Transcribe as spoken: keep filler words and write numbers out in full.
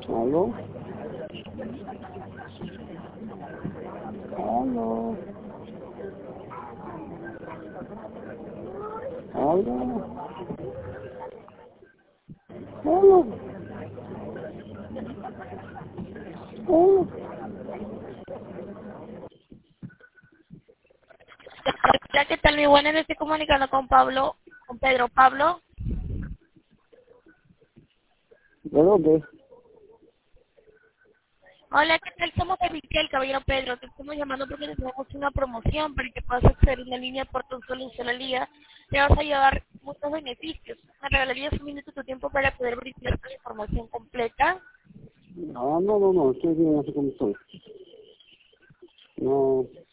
¿Aló? ¿Aló? ¿Aló? ¿Aló? ¿Aló? Hola, ¿qué tal? Mi buena, me estoy comunicando con Pablo, con Pedro Pablo. ¿De dónde? Hola, ¿qué tal? Somos de Miquel, caballero Pedro. Te estamos llamando porque tenemos una promoción para que puedas acceder a una línea por tan solo un solo día. Te vas a llevar muchos beneficios. Me regalarías un minuto de tu tiempo para poder brindarte la información completa. No, no, no, no, estoy bien así como estoy. No.